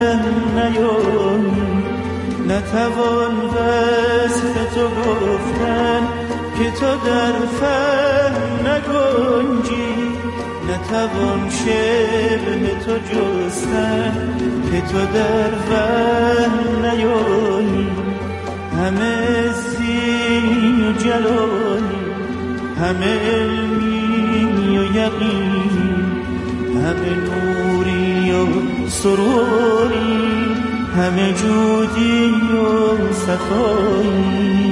نیایی نتوان وصف تو گفتن که تو در فهم نگنجی، نتوان شبه تو جستن که تو در وهم نیایی. همه زین و جلالی، همه علمی و یقینی، همه نوری و سروری، همه جودی و صفایی.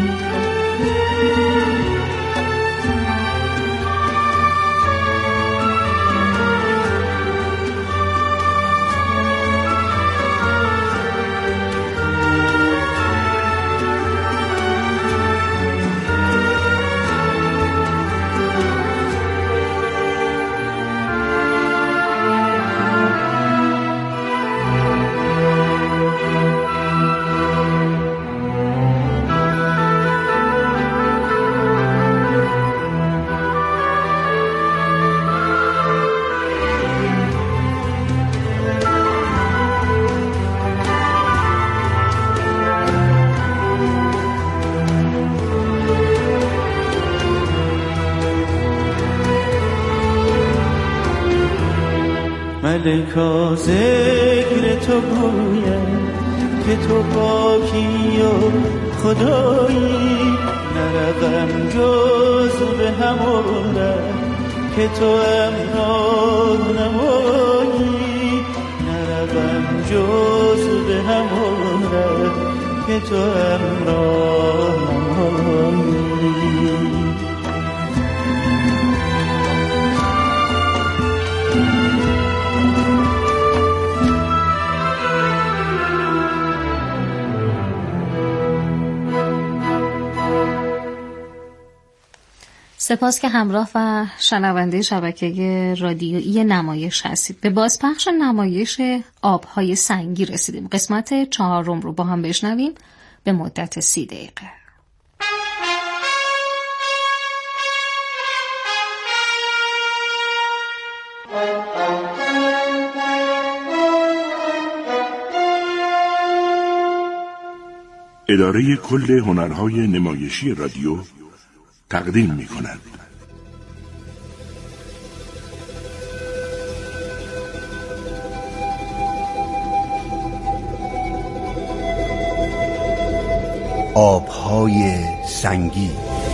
ملکا ذکر تو گویم که تو پاکی و خدایی، نروم جز به همون ره که تو امراه نمایی، نروم جز به همون ره که تو امراه نمایی. سپاس که همراه و شنونده شبکه رادیویی نمایش هستید. به بازپخش نمایش آبهای سنگی رسیدیم. قسمت 4 رو با هم بشنویم به مدت 30 دقیقه. اداره کل هنرهای نمایشی رادیو تقدیم می کند. آبهای سنگی.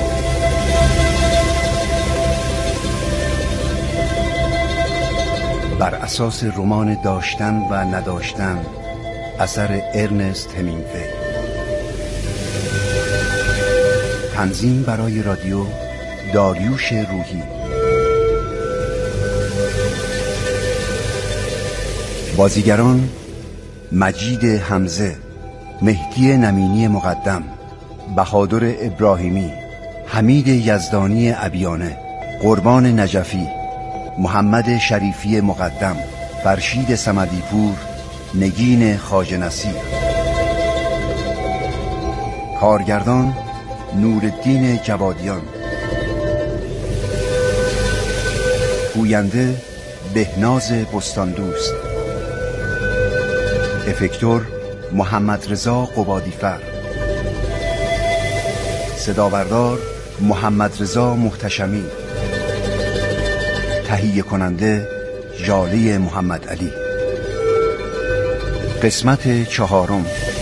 بر اساس رمان داشتن و نداشتن اثر ارنست همینگوی. تنظیم برای رادیو داریوش روحی. بازیگران مجید حمزه، مهدی نمینی مقدم، بهادر ابراهیمی، حمید یزدانی ابیانه، قربان نجفی، محمد شریفی مقدم، فرشید صمدی پور، نگین خواجه نصیر. کارگردان نورالدین جوادیان. گوینده بهناز بستاندوست. افکتور محمد رضا قبادیفر. صداوردار محمد رضا محتشمی. تهیه کننده ژاله محمد علی. قسمت 4.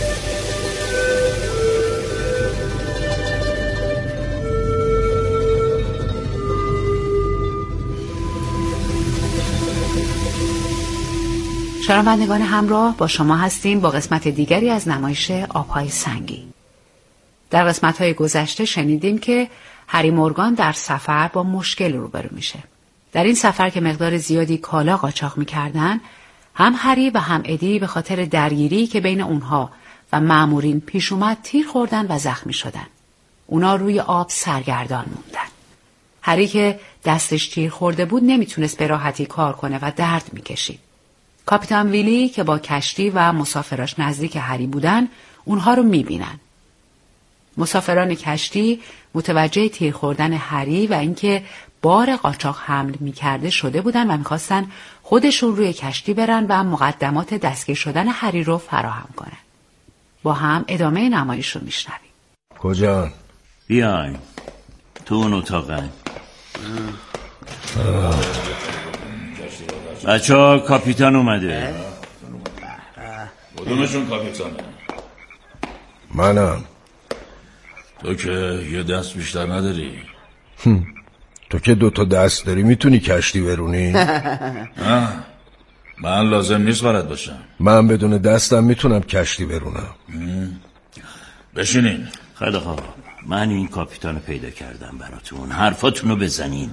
شنوندگان همراه، با شما هستیم با قسمت دیگری از نمایش آبهای سنگی. در قسمت‌های گذشته شنیدیم که هری مورگان در سفر با مشکل روبرو میشه. در این سفر که مقدار زیادی کالا قاچاق می‌کردن، هم هری و هم ادی به خاطر درگیری که بین اونها و مأمورین پیش اومد تیر خوردن و زخمی شدن. اونا روی آب سرگردان موندن. هری که دستش تیر خورده بود نمیتونست به راحتی کار کنه و درد میکشید. کاپیتان ویلی که با کشتی و مسافراش نزدیک هری بودن، اونها رو میبینن. مسافران کشتی متوجه تیر خوردن هری و اینکه بار قاچاق حمل می‌کرده شده بودن و می‌خواستن خودشون روی کشتی برن و مقدمات دستگیر شدن هری رو فراهم کنن. با هم ادامه نمایش رو میشنویم. کجا؟ بیاین تو اون اتاقن. بچه‌ها کاپیتان اومده. کدومشون کاپیتانه؟ منم. تو که یه دست بیشتر نداری. تو که 2 دست داری میتونی کشتی برونی؟ من لازم نیست بلد باشم. من بدون دستم میتونم کشتی برونم. بشینین. خیلی خوب، من این کاپیتانو پیدا کردم براتون، حرفاتونو بزنین.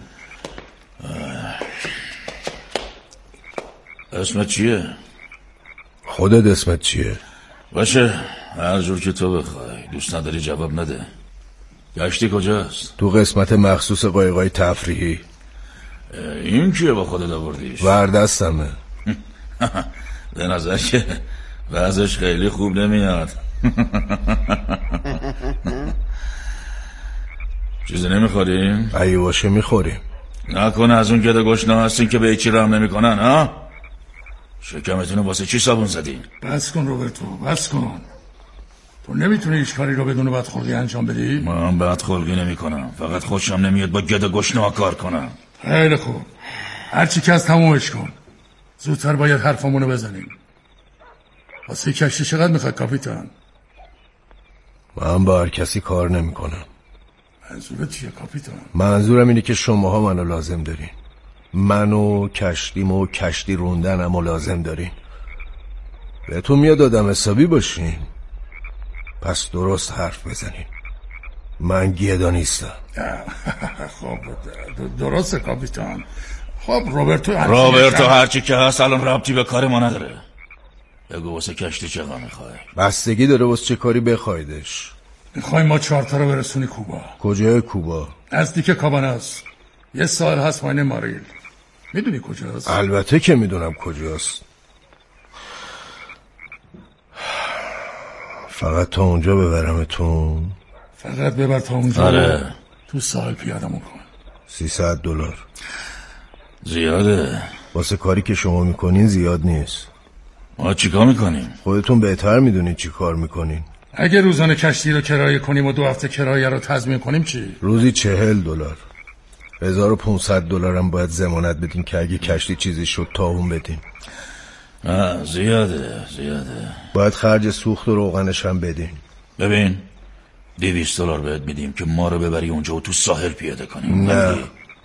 اسمت چیه؟ خودت اسمت چیه؟ باشه، هر جور که تو بخوای. دوست نداری جواب نده. کشتی کجاست؟ تو قسمت مخصوص قایقای تفریحی. این کیه با خودت آوردیش؟ وردستمه. به نظر که وضعش خیلی خوب نمیاد. چیزی نمیخوریم؟ اگه باشه میخوریم. نکنه از اون گده گشنه هستین که به هیچی رحم نمیکنن ها؟ شکمتونو واسه چی صابون زدین؟ بس کن روبرتو، بس کن. تو نمیتونی هیچ کاری رو بدون بدخلقی انجام بدی؟ من بدخلقی نمی کنم، فقط خوشم نمیاد با گده گشنه ها کار کنم. خیلی خوب، هرچی که از تمومش کن. زودتر باید حرفمونو بزنیم. واسه کشتی چقدر میخواد کاپیتان؟ من با هر کسی کار نمی کنم. منظورت چیه کاپیتان؟ منظورم اینه که شماها منو لازم دارین. منو کشتیمو کشتی روندنمو لازم دارین. بهتون میاد آدم حسابی باشین، پس درست حرف بزنین. من گیدا نیستم. خب درسته کاپیتان. خب روبرتو هرچی که هست الان ربطی به کار ما نداره. بگو واسه کشتی چقدر میخوای؟ بستگی داره واسه چه کاری بخوایدش. میخوایم ما 4 تا رو برسونی کوبا. کجای کوبا؟ نزدیک کاباناس. یه سال هست پایین ماریل. میدونی کجاست؟ البته که میدونم کجاست. فقط تا اونجا ببرمتون. فقط ببر تا اونجا. آره. تو ساحل پیادمون کن. $300. زیاده. واسه کاری که شما میکنین زیاد نیست. ما چیکار میکنیم؟ خودتون بهتر میدونین چی کار میکنین. اگه روزانه کشتی رو کرایه کنیم و 2 هفته کرایه رو تضمین کنیم چی؟ روزی $40. $1500 هم باید ضمانت بدین که اگه کشتی چیزی شد تاون بدین. زیاده. باید خرج سوخت و روغنش هم بدین. ببین $200 بهت میدیم که ما رو ببری اونجا و تو ساحل پیاده کنیم. نه.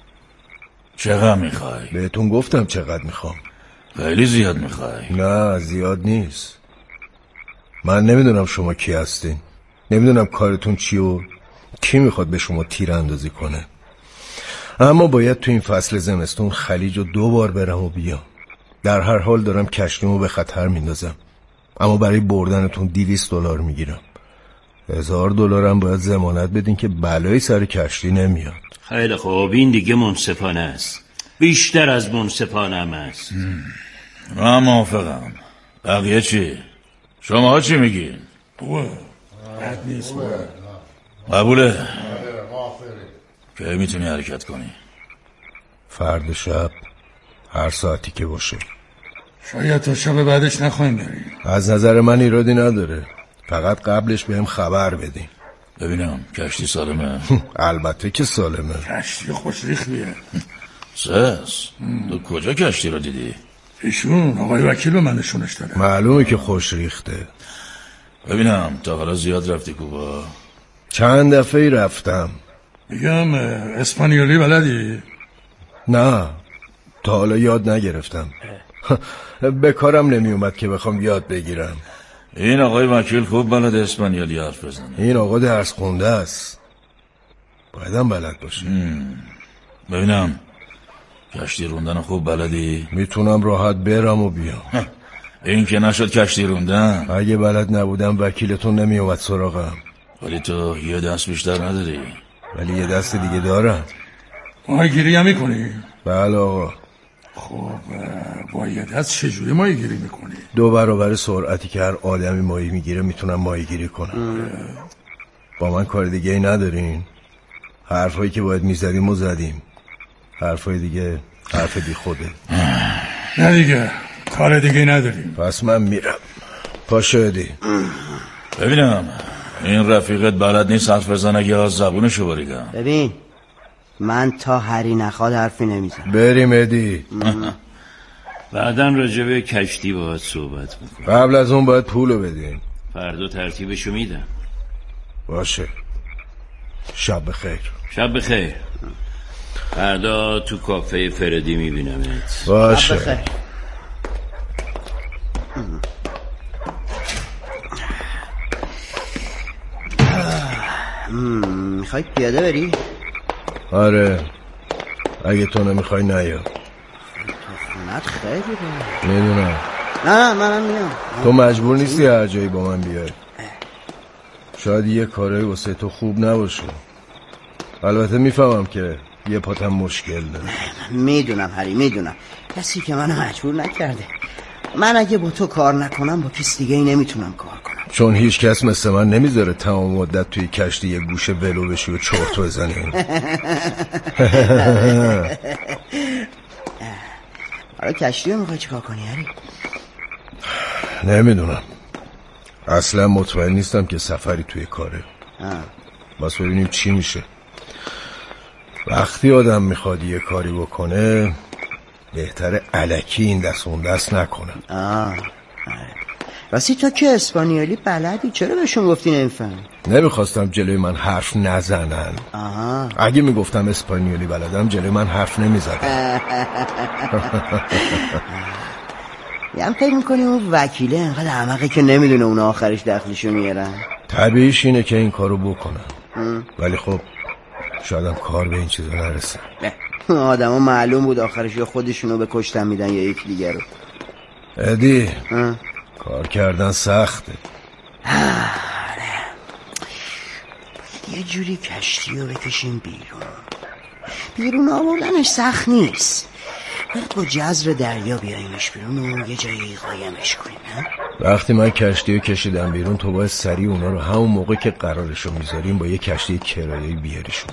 چقدر میخوای؟ بهتون گفتم چقدر میخوام. خیلی زیاد میخوای؟ نه زیاد نیست. من نمیدونم شما کی هستین، نمیدونم کارتون چی و کی میخواد به شما تیر اندازی کنه، اما باید تو این فصل زمستون خلیج رو 2 بار برم و بیام. در هر حال دارم کشتیمو به خطر میندازم، اما برای بردنتون $200 میگیرم. $1000 هم باید ضمانت بدین که بلایی سر کشتی نمیاد. خیلی خوب، این دیگه منصفانه است، بیشتر از منصفانه هم است. من موافقم. بقیه چی؟ شماها چی میگین؟ بد نیست. قبوله. که میتونی حرکت کنی؟ فردا شب هر ساعتی که باشه. شاید تا شب بعدش نخواهیم بریم. از نظر من ایرادی نداره، فقط قبلش بهم خبر بدین. ببینم کشتی سالمه؟ البته که سالمه. کشتی خوشریختیه. سس تو کجا کشتی رو دیدی؟ ایشون آقای وکیل به من نشونش داده. معلومه که خوش ریخته. ببینم تا حالا زیاد رفتی کوبا؟ چند دفعه رفتم. میگم اسپانیولی بلدی؟ نه تا حالا یاد نگرفتم. به کارم نمی اومد که بخوام یاد بگیرم. این آقای وکیل خوب بلد اسپانیولی حرف بزنه. این آقا درس خونده است، بایدم بلد باشه. ببینم کشتی روندن خوب بلدی؟ میتونم راحت برم و بیام. این که نشد کشتی روندن. اگه بلد نبودم وکیلتون نمی اومد سراغم. ولی تو یه دست بیشتر نداری. ولی یه دست دیگه دارم. ماهیگیری هم میکنی؟ بله آقا. خب با یه دست چجوری ماهیگیری میکنی؟ 2 برابر سرعتی که هر آدمی ماهی میگیره میتونم ماهیگیری کنم. با من کار دیگه ای ندارین؟ حرفایی که باید میزدیم و زدیم. حرفای دیگه حرف بی خوده. نه دیگه کار دیگه نداریم. پس من میرم. پاشو ادی. ببینم این رفیقت بلد نیست حرف بزنه یا زبونشو بریدم. ببین من تا هری نخواد حرفی نمیزنم. بریم ادی. بعداً راجبه کشتی باید صحبت میکنم. قبل از اون باید پولو بدین. فردا ترتیبشو میدم. باشه. شب بخیر. شب بخیر. فردا تو کافه فردی میبینمت. باشه. شب بخیر. میخوای پیاده بری؟ آره اگه تو نمیخوای نیا. خونت خیلی بره. میدونم. نه منم میام. تو مجبور نیستی هر جایی با من بیای. شاید یه کارایی واسه تو خوب نباشه. البته میفهمم که یه پاتم مشکل داره. میدونم هری میدونم. کسی که منو مجبور نکرده. من اگه با تو کار نکنم با کس دیگه ای نمیتونم کار کنم. چون هیچ کس مثل من نمیذاره تمام مدت توی کشتی یه گوشه ولو بشی و چرت بزنی. حالا کشتی رو میخوای چیکار کنی هری؟ نمیدونم. اصلا مطمئن نیستم که سفری توی کاره. بس ببینیم چی میشه. وقتی آدم میخواد یه کاری بکنه بهتره الکی این دست اون دست نکنه. راستی تو که اسپانیولی بلدی چرا بهشون گفتی نمیفهم؟ نمیخواستم جلوی من حرف نزنن. اگه میگفتم اسپانیولی بلدم جلوی من حرف نمیزدن. هم فکر میکنی اون وکیله انقدر احمقه که نمیدونه اون آخرش دخلشو میارن؟ طبیعیش اینه که این کارو بکنن. ولی خب شایدم کار به این چیزا نرسه. آدم ها معلوم بود آخرش یا خودشونو به کشتن میدن یا یک دیگر رو. ادی کار کردن سخته. یه جوری کشتی رو بکشیم بیرون آوردنش سخت نیست. باید با جزر دریا بیاییمش بیرون و یه جایی قایمش کنیم. وقتی من کشتی رو کشیدم بیرون تو باید سریع اونا رو همون موقع که قرارشو میذاریم با یه کشتی کرایه‌ای بیاریشون.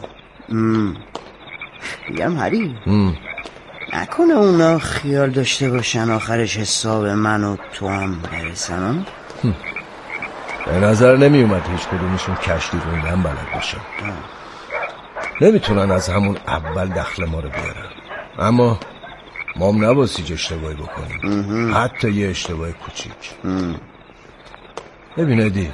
میگم هری نکنه اونا خیال داشته باشن آخرش حساب من و تو هم برسن. به نظر نمیومد هیچ کدومشون کشتی روندن بلد باشن. نمیتونن از همون اول دخل ما رو بیارن. اما ما هم نباسیج اشتباهی بکنیم. حتی یه اشتباه کوچیک. ببین ادی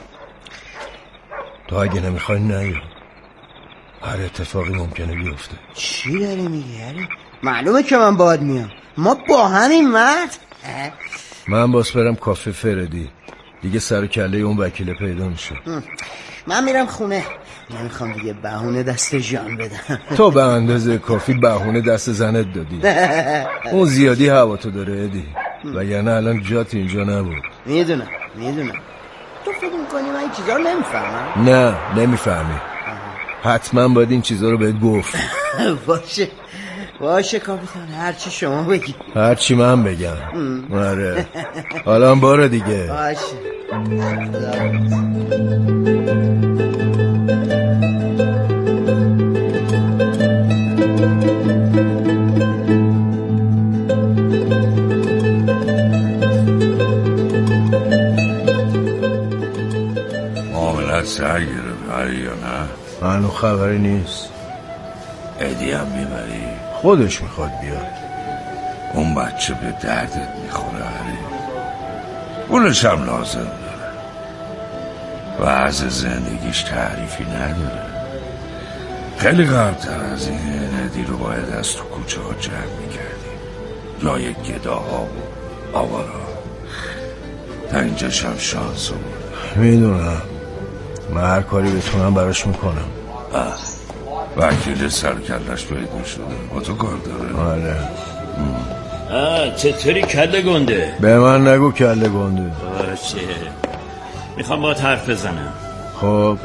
تو اگه نمیخوای نیا. هر اتفاقی ممکنه بیفته. چی داری میگی هری؟ معلومه که من باید میام. ما با همین مرد. من باس برم کافه فردی. دیگه سر و کله اون وکیل پیدا میشه. من میرم خونه. نمیخوام دیگه بهونه دست جان بدم. تو به اندازه کافی بهونه دست زنت دادی. اون زیادی هوا تو داره ادی. وگرنه الان جات اینجا نبود. میدونم تو فکر میکنی من این چیزا رو نمیفهمم؟ نه نمیفهمی. حتما باید این چیزا رو بهت گفت. باشه کاپیتان هرچی شما بگی. هرچی من بگم. آره حالا بار دیگه. باشه معاملت سر گرفت هری یا نه؟ منو خبری نیست. ادی هم میبری؟ خودش میخواد بیاد. اون بچه به دردت میخوره هری. پولش هم لازم داره. وضع زندگیش تعریفی نداره. خیلی قبل‌تر از این ادی رو باید از تو کوچه ها جمع میکردیم. جای گداها و آوارا. تا اینجاش هم شانس بود. میدونم. من هر کاری بتونم براش میکنم. وکیل سرکلش پیدا شده. با تو کار داره؟ آره. چطوری کله گنده؟ به من نگو کله گنده. باشه میخوام باید حرف بزنم. خب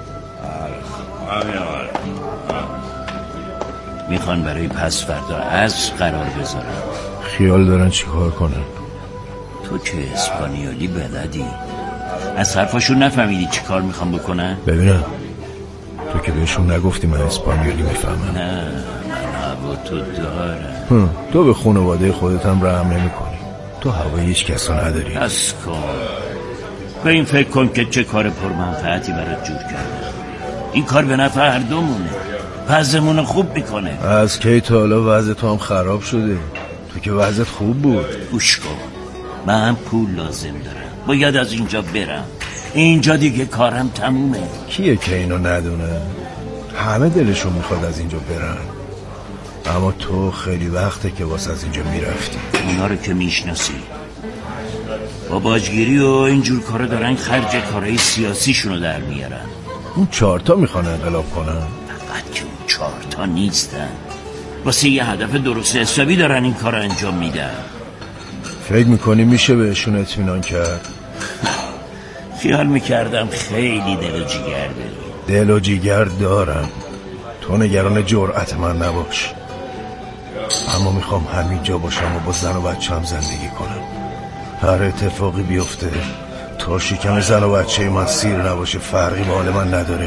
میخوان برای پس فردا عصر قرار بذارم. خیال دارن چی کار کنن؟ تو که اسپانیولی بلدی از حرفاشون نفهمیدی چی کار میخوام بکنن؟ ببینم تو که بهشون نگفتی من اسپانیولی میفهمم. نه من با تو دارم. تو به خانواده خودت هم رحم نمی کنی. تو هوای هیچ کسو نداری. بس کن. به این فکر کن که چه کار پرمنفعتی برات جور کردم. این کار به نفع هر دومونه. وضعمون خوب میکنه. از کی تا حالا وضع تو هم خراب شده؟ تو که وضعت خوب بود. گوش کن، من پول لازم دارم، باید از اینجا برم. اینجا دیگه کارم تمومه. کیه که اینو ندونه؟ همه دلشون میخواد از اینجا برن، اما تو خیلی وقته که واسه از اینجا میرفتی. اونا رو که میشناسی با باجگیری و اینجور کارا دارن خرج کارهای سیاسیشونو در میارن. اون 4 میخوان انقلاب کنن. فقط که اون 4 نیستن، واسه یه هدف درست حسابی دارن این کار انجام میدن. فکر میکنی میشه بهشون اطمینان کرد؟ خیال میکردم خیلی دل و جیگر داری. دل و جیگر دارم، تو نگران جرأت من نباش. اما میخوام همینجا باشم و با زن و بچه هم زندگی کنم. هر اتفاقی بیفته تا شکم زن و بچه من سیر نباشه فرقی با حال من نداره.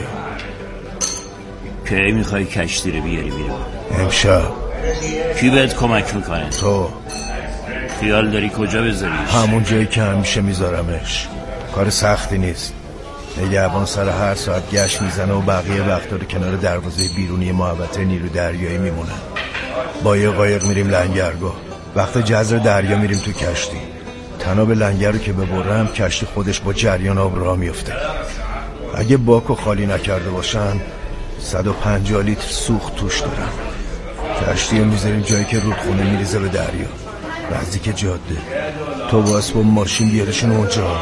کی میخوای کشتی رو بیاری بیرون؟ امشب. کی بهت کمک میکنه؟ تو. خیال داری کجا بذاریش؟ همون جایی که همیشه میذارمش. کار سختی نیست. نگهبان سر هر ساعت گشت میزنه و بقیه وقتا رو کنار دروازه بیرونی محوطه نیرو دریایی میمونه. با یه قایق میریم لنگرگاه. وقت جزر دریا میریم تو کشتی. تناب لنگر رو که ببرم کشتی خودش با جریان آب راه میفته. اگه باکو خالی نکرده باشن 150 لیتر سوخت توش دارم. کشتی رو میذاریم جایی که رودخونه میریزه به دریا نزدیک جاده. تو باید با ماشین بیارشون اونجا.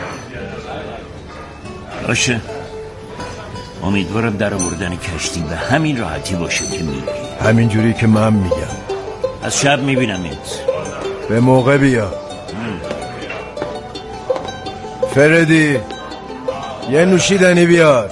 باشه، امیدوارم در آوردن کشتی به همین راحتی باشه که میگی. همین جوری که من میگم. از شب میبینمت. به موقع بیا. فردی یه نوشیدنی بیار.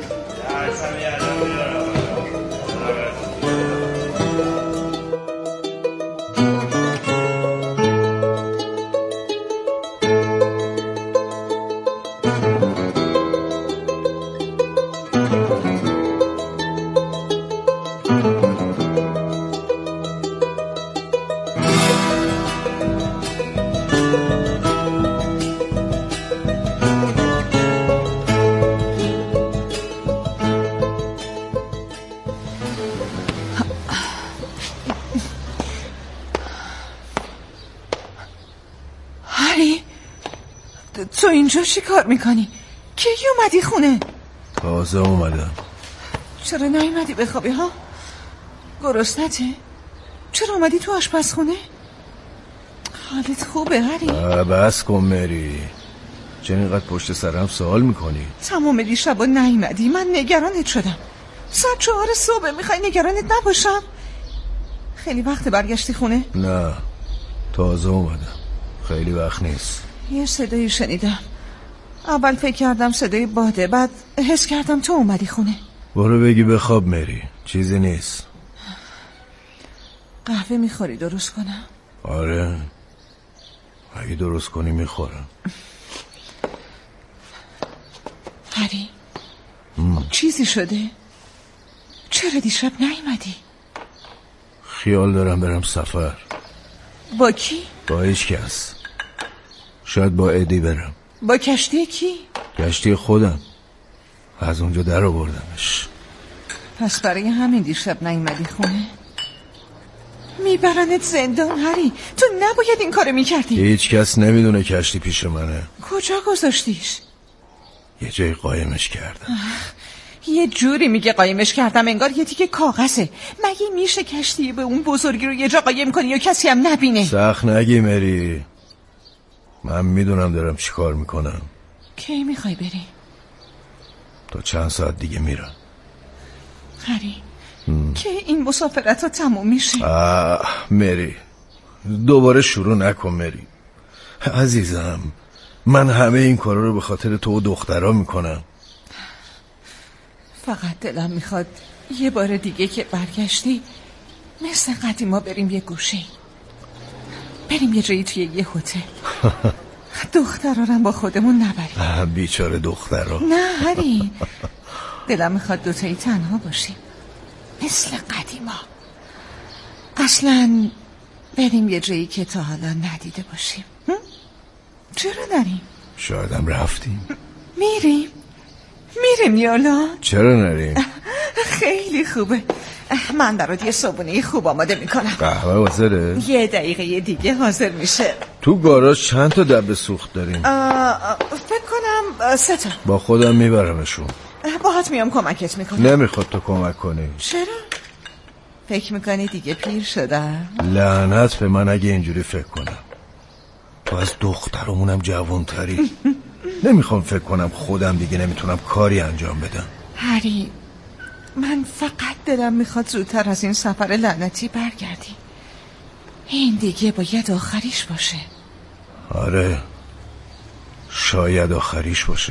تو اینجا چی کار میکنی؟ کی اومدی خونه؟ تازه اومدم. چرا نیومدی بخوابی ها؟ گرسنته؟ چرا اومدی تو آشپزخونه؟ حالت خوبه هری؟ بس کن مری. چرا اینقدر پشت سرم سوال میکنی؟ تمام دیشبا نیومدی، من نگرانت شدم. ساعت 4 صبح، میخوای نگرانت نباشم؟ خیلی وقت برگشتی خونه؟ نه، تازه اومدم، خیلی وقت نیست. یه صدایی شنیدم. اول فکر کردم صدای باده، بعد حس کردم تو اومدی خونه. برو بگی بخواب مری، چیزی نیست. قهوه میخوری درست کنم؟ آره، اگه درست کنی میخورم. هری چیزی شده؟ چرا دیشب نیومدی؟ خیال دارم برم سفر. با کی؟ با هیچ کس. شاید با ادی برم. با کشتی کی؟ کشتی خودم، از اونجا در آوردمش. پس برای همین دیشب نیومدی خونه؟ میبرنت زندان هری، تو نباید این کارو میکردی. هیچ کس نمیدونه کشتی پیش منه. کجا گذاشتیش؟ یه جای قایمش کردم. یه جوری میگه قایمش کردم انگار یه تیکه کاغذه. مگه میشه کشتی به اون بزرگی رو یه جا قایم کنی یا کسی هم نبینه؟ سخت نگی مری، من میدونم دارم چی کار میکنم. کی میخوای بری؟ تا چند ساعت دیگه میرم. هری که این مسافرت ها تموم میشه. مری دوباره شروع نکن مری عزیزم. من همه این کارا رو به خاطر تو و دخترها میکنم. فقط دلم میخواد یه بار دیگه که برگشتی مثل قدیما بریم یه گوشه، بریم یه جایی توی یه هتل. دخترها رو با خودمون نبریم. بیچاره دخترها. نه هری، دلم میخواد دوتایی تنها باشیم مثل قدیما. اصلا بریم یه جایی که تا حالا ندیده باشیم. چرا نریم؟ شایدم رفتیم. میریم یالا. چرا نریم؟ خیلی خوبه. من برات یه صبحونه خوب آماده میکنم. قهوه حاضره؟ 1 دقیقه دیگه حاضر میشه. تو گاراژ چند تا دبه سوخت داریم؟ فکر کنم 3 تا. با خودم میبرمشون. باهات میام کمکت میکنم. نمیخواد تو کمک کنی. چرا؟ فکر میکنی دیگه پیر شدم؟ لعنت به من اگه اینجوری فکر کنم. تو از دخترمونم جوانتری. نمیخوام فکر کنم خودم دیگه نمیتونم کاری انجام بدم. هری، من فقط دلم میخواد زودتر از این سفر لعنتی برگردی. این دیگه باید آخریش باشه. آره، شاید آخریش باشه.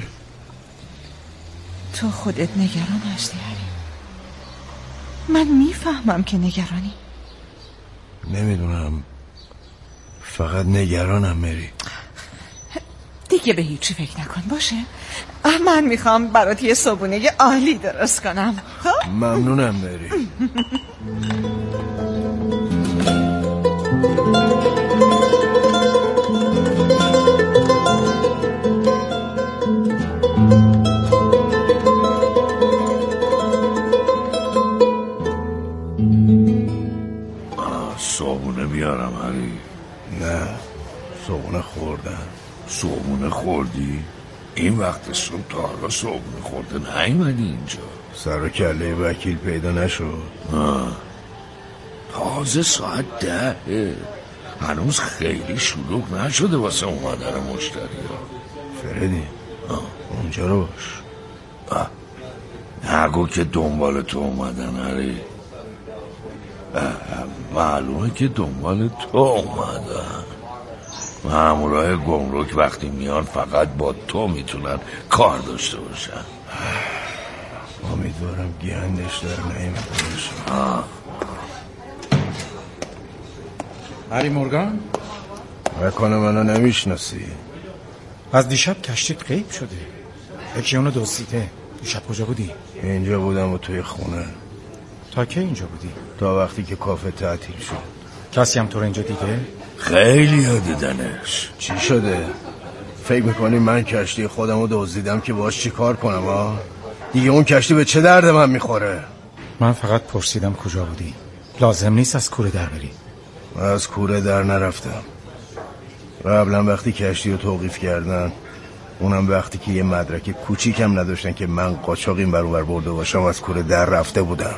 تو خودت نگران هستی هری. من میفهمم که نگرانی. نمیدونم، فقط نگرانم مری. دیگه به هیچی فکر نکن باشه. من میخوام برات یه صبحونه عالی درست کنم. ممنونم مری. صابونه بیارم هری؟ نه، صابونه خوردم. صابونه خوردی؟ این وقت صبح تا حالا صابونه خورده نیومدی اینجا؟ سر و کله وکیل پیدا نشد. تازه ساعت 10. هنوز خیلی شلوغ نشده واسه اومدن مشتری ها. فردی اونجا رو باش. نگو که دنبال تو اومدن هری. معلومه که دنبال تو اومدن. مامورای گمرک وقتی میان فقط با تو میتونن کار داشته باشن. امیدوارم گندش در نیمده باشه. هری مورگان؟ بکنه منو نمیشناسی؟ از دیشب کشتیت غیب شده. یکی اونو دزدیده. دیشب کجا بودی؟ اینجا بودم و توی خونه. تا کی اینجا بودی؟ تا وقتی که کافه تعطیل شد. کسی هم تو رو اینجا دیده؟ خیلی ها دیدنش. چی شده؟ فکر میکنی من کشتی خودم رو دزدیدم که باش چی کار کنم ها؟ دیگه اون کشتی به چه درد من میخوره؟ من فقط پرسیدم کجا بودی. لازم نیست از کوره در بری. من از کوره در نرفتم. قبلا وقتی کشتی رو توقیف کردن، اونم وقتی که یه مدرک کوچیکم نداشتن که من قاچاق این برابر برده باشم، از کوره در رفته بودم.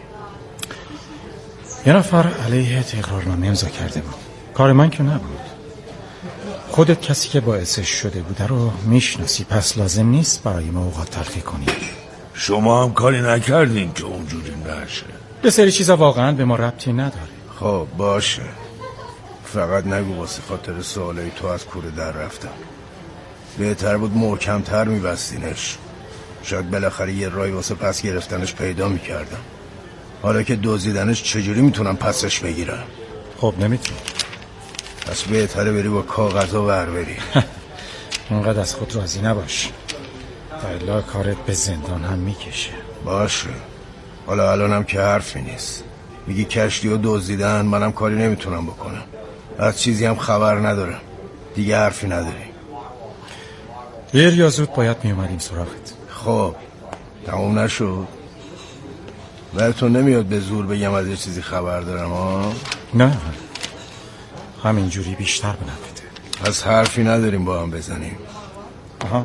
یه نفر علیه اقرارنامه امضا کرده بود. کار من که نبود. خودت کسی که باعثش شده بوده رو میشناسی، پس لازم نیست برای ما اوقات تلخی کنی. شما هم کاری نکردین که اونجوری نشه. یه سری چیزا واقعا به ما ربطی نداره. خب باشه، فقط نگو واسه خاطر سوالای تو از کوره در رفتم. بهتر بود محکم‌تر میبستینش. شاید بالاخره یه رای واسه پس گرفتنش پیدا میکردم. حالا که دزدیدنش چجوری میتونم پسش بگیرم؟ خب نمیتونم. پس بهتره بری با کاغذا ور بری. اونقدر از خود راضی نباش. الا کارت به زندان هم میکشه. باشه، حالا الانم که حرفی نیست. میگی کشتی رو دزدیدن، منم کاری نمیتونم بکنم. از چیزی هم خبر ندارم. دیگه حرفی نداری. دیر یا زود باید میومدیم سراغت. خب تموم نشد؟ براتون نمیاد به زور بگم از یه چیزی خبر دارم ها؟ نه، همینجوری بیشتر بنفته. پس حرفی نداریم با هم بزنیم. آها.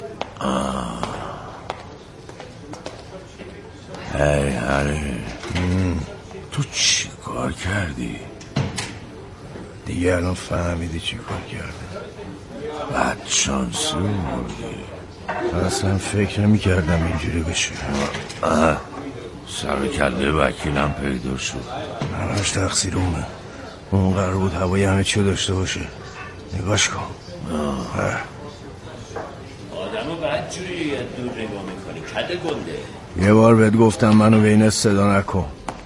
هری تو چی کار کردی؟ دیگه الان فهمیدی چی کار کردم. بد شانسی بودی. اصلا فکر نمی کردم اینجوری بشه. سر کله وکیلم پیدا شد. همش تقصیر اونه. اون قرار بود هوای همه چی داشته باشه. نگاش کن. آدمو بدجوری دور نگاه میکنی کده گنده. یه بار بهت گفتم منو بین صدا نکن.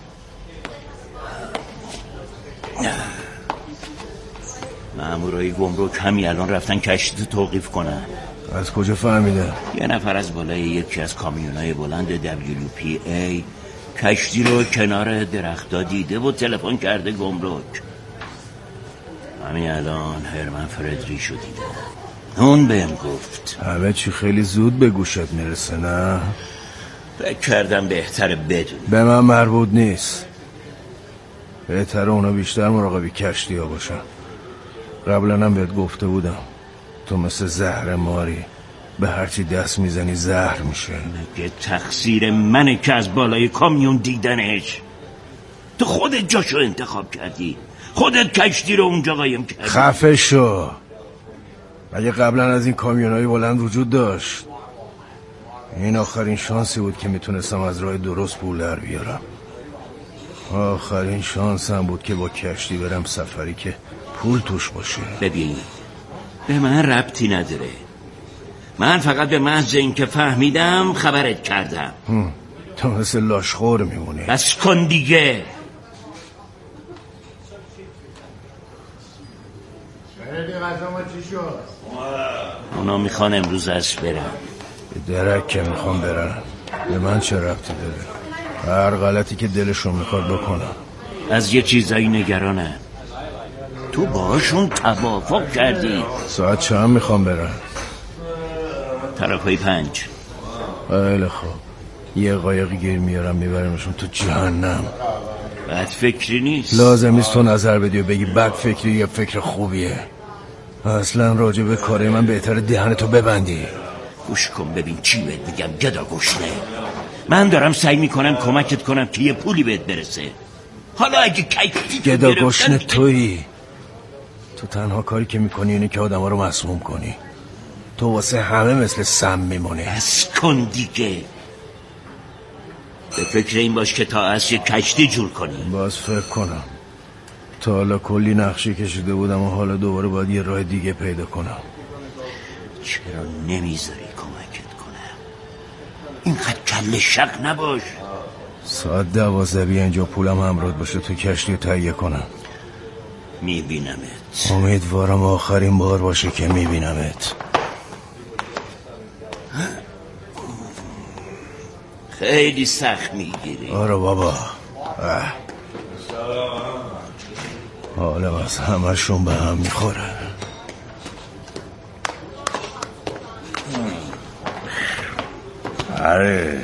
مامورای گمرک همین الان رفتن کشتی توقیف کنن. از کجا فهمیده؟ یه نفر از بالای یکی از کامیونای بلند WPA کشتی رو کنار درختا دیده و تلفن کرده گمرک. همین الان هرمن فردریشو دیده، اون بهم گفت. همه چی خیلی زود به گوشت میرسه نه؟ فکر کردم بهتره بدونی. به من مربوط نیست. بهتره اونا بیشتر مراقبی کشتی ها باشن. قبلا هم بهت گفته بودم تو مثل زهر ماری، به هرچی دست میزنی زهر میشه. مگه تقصیر منه که از بالای کامیون دیدنش؟ تو خودت جاشو انتخاب کردی، خودت کشتی رو اونجا قایم کردی. خفه شو. مگه قبلا از این کامیونای بلند وجود داشت؟ این آخرین شانسی بود که میتونستم از راه درست پول در بیارم. آخرین شانسم بود که با کشتی برم سفری که پول توش باشه. ببین، به من ربطی نداره. من فقط به محض این که فهمیدم خبرت کردم. تو مثل لاشخور میمونی. بس کن دیگه. اونا میخوان امروز از برم. به درک که میخوام برن، به من چه ربطی داره؟ هر غلطی که دلشون میخواد بکنم. از یه چیزایی نگرانه. تو باشون توافق کردی. ساعت چند میخوام برن؟ طرفای 5. خیلی خوب، یه قایق گیر میارم میبرمشون تو جهنم. بد فکری نیست. لازم نیست تو نظر بدی و بگی بد فکری یا فکر خوبیه. اصلا راجع به کار من بهتره دهنتو ببندی. گوش کن ببین چی بهت میگم گدا گشنه. من دارم سعی میکنم کمکت کنم که یه پولی بهت برسه. حالا اگه کیفی گدا گشنه تویی. تو تنها کاری که میکنی اینه که آدم ها رو مسموم کنی. تو واسه همه مثل سم میمونی. بس کن دیگه. به فکر این باش که تا از یه کشتی جور کنی. باز فکر کنم. تا حالا کلی نقشه کشیده بودم و حالا دوباره باید یه راه دیگه پیدا کنم. چرا نمیذاری کمکت کنم؟ اینقدر کل شق نباش. ساعت 12 بیا اینجا، پولم همراه باشه تو کشتی رو تهیه کنم. میبینمت. امیدوارم آخرین بار باشه که میبینمت. خیلی سخت میگیری. آره بابا. حالم از همه‌شون به هم میخوره. آره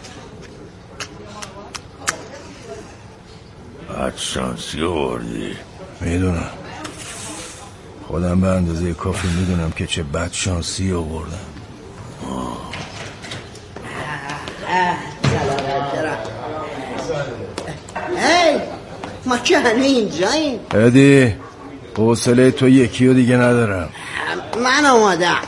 بد شانسی آوردی. میدونم، خودم به اندازه کافی میدونم که چه بد شانسی آوردم. هی ما که هنو اینجاییم. ادی حوصله تو یکی و دیگه ندارم. من آمادم.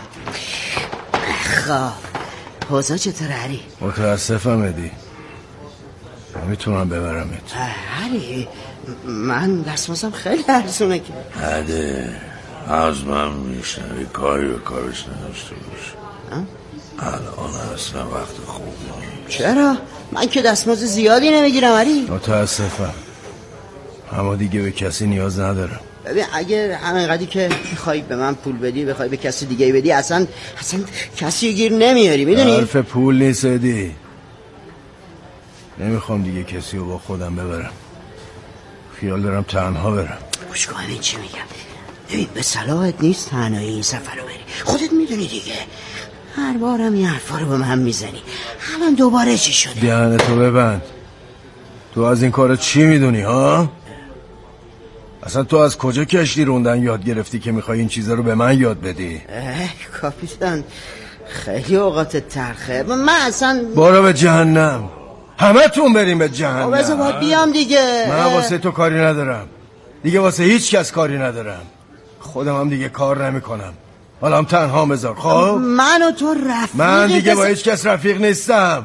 خب حوضا چطور هری؟ متاسفم ادی، نمیتونم ببرمت. هری من دستمازم خیلی ارزونه که هده از من میشنوی کاری به کارش نداشته باش. الان اصلا وقت خوب نیست. چرا؟ من که دستماز زیادی نمیگیرم هری. متاسفم، اما دیگه به کسی نیاز ندارم. ببین اگه همینقدری که بخوای به من پول بدی، بخوای به کسی دیگه بدی، اصلا کسی گیر نمیاری، میدونی؟ حرف پول نیست ادی. نمیخوام دیگه کسی رو با خودم ببرم. خیال دارم تنها برم. گوش کن این چی میگم. ببین به صلاحت نیست تنهایی این سفر رو بری. خودت میدونی دیگه، هر بارم این حرفا رو به من میزنی. الان دوباره چی شده؟ دهنتو ببند. تو از این کار چی میدونی ها؟ اصلا تو از کجا کشتی روندن یاد گرفتی که میخوای این چیزا رو به من یاد بدی؟ کاپیتان خیلی اوقات ترخه. من اصلا برو به جهنم. همه تون بریم به جهنم. بذار باید بیام دیگه. من واسه تو کاری ندارم دیگه، واسه هیچ کس کاری ندارم. خودم هم دیگه کار نمی کنم. حالا هم تنها بذار. خب من و تو رفیق. من دیگه با هیچ کس رفیق نیستم.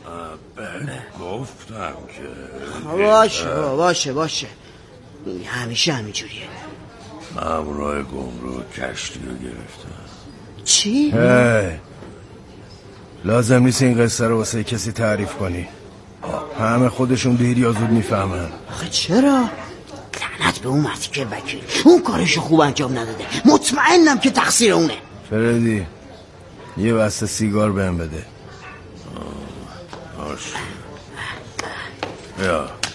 گفتم که باشه همیشه همینجوریه. مامورای گمرک کشتی رو گرفتن. چی؟ لازم نیست این قصه رو واسه کسی تعریف کنی. همه خودشون دیر یا زود میفهمن. آخه چرا؟ لعنت به اون مردی که وکیل اون کارشو خوب انجام نداده. مطمئنم که تقصیر اونه. فردی یه بسته سیگار بهم بده. یا